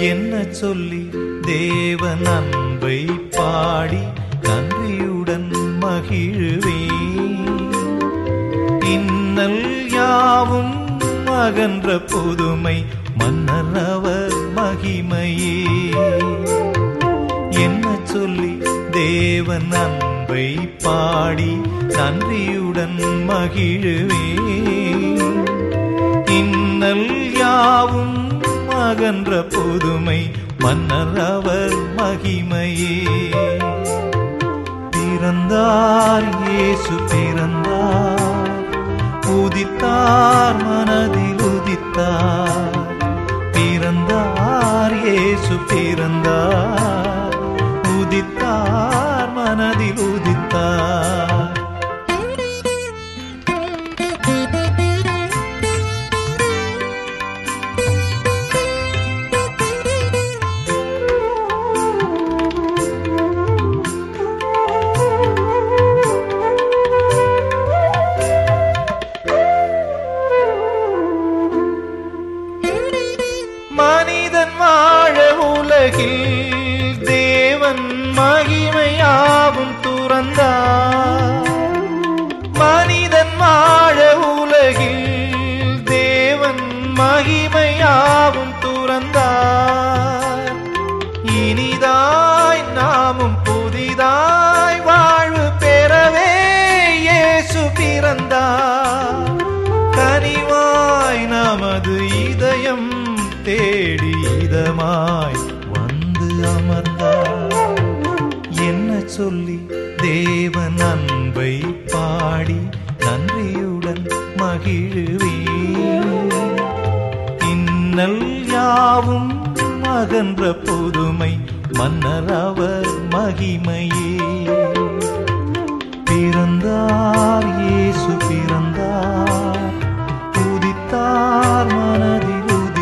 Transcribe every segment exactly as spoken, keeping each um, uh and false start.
என்ன சொல்லி தேவன் அன்பை பாடி நன்றியுடன் மகிழ்வேன். இன்னல் யாவும் அகன்ற புதுமை மன்னர் அவர் மகிமையே. என்ன சொல்லி தேவன் அன்பை பாடி நன்றியுடன் மகிழ்வேன். இன்னல் யாவும் அகன்ற புதுமை மன்னர் அவர் மகிமையே. பிறந்தார் இயேசு பிறந்தார், உதித்தார் மனதில் உதித்தார். பிறந்தார் இயேசு பிறந்தார், உதித்தார் மனதில் உதித்தார். மனிதன் வாழ உலகில் தேவன் மகிமையாவும் துறந்தார். மனிதன் வாழ உலகில் தேவன் மகிமையாவும் துறந்தார். இனிதாய் நாமும் புதிதாய் வாழ்வு பெறவே இயேசு பிறந்தார். கனிவாய் நமது இதயம் தேடி இதமாய் வந்து அமர்ந்தார். என்ன சொல்லி தேவன் அன்பை பாடி நன்றியுடன் மகிழ்வேன். இன்னல் யாவும் அகன்ற புதுமை மன்னர் அவர் மகிமையே. பிறந்தார் இயேசு பிறந்தார், உதித்தார் மனதில்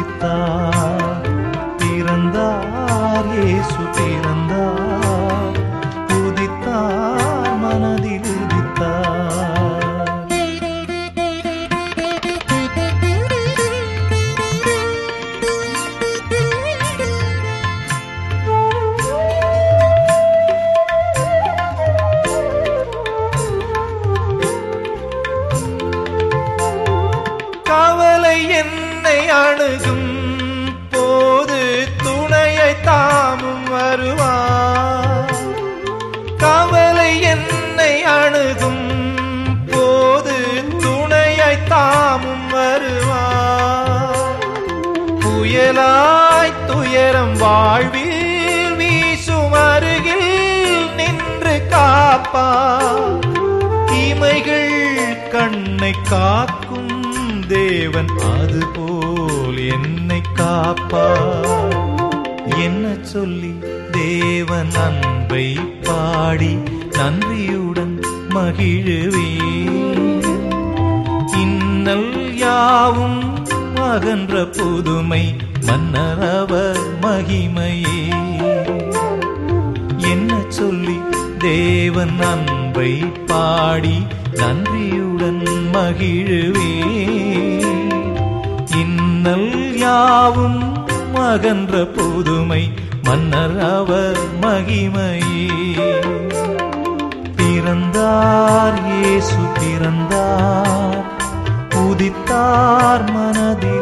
பிறந்தார் இயேசு பிறந்தார், உதித்தார் மனதில் உதித்தார். கவலை என்னை அணுகும் போது துணையை தாமும் வருவார். கவலை என்னை அணுகும் போது துணையை தாமும் வருவார். புயலாய் துயரம் வாழ்வில் வீசும் அருகில் நின்று காப்பார். இமைகள் கண்ணை காக்கும் தேவன் அதுபோல் என்னை காப்பார். என்ன சொல்லி தேவன் அன்பை பாடி நன்றியுடன் மகிழ்வேன். இன்னல் யாவும் அகன்ற புதுமை மன்னர் அவர் மகிமையே. என்ன சொல்லி தேவன் அன்பை பாடி நன்றியுடன் மகிழ்வேன். இன்னல் யாவும் அகன்ற புதுமை மன்னர் அவர் மகிமையே. பிறந்தார் இயேசு பிறந்தார், உதித்தார் மனதில்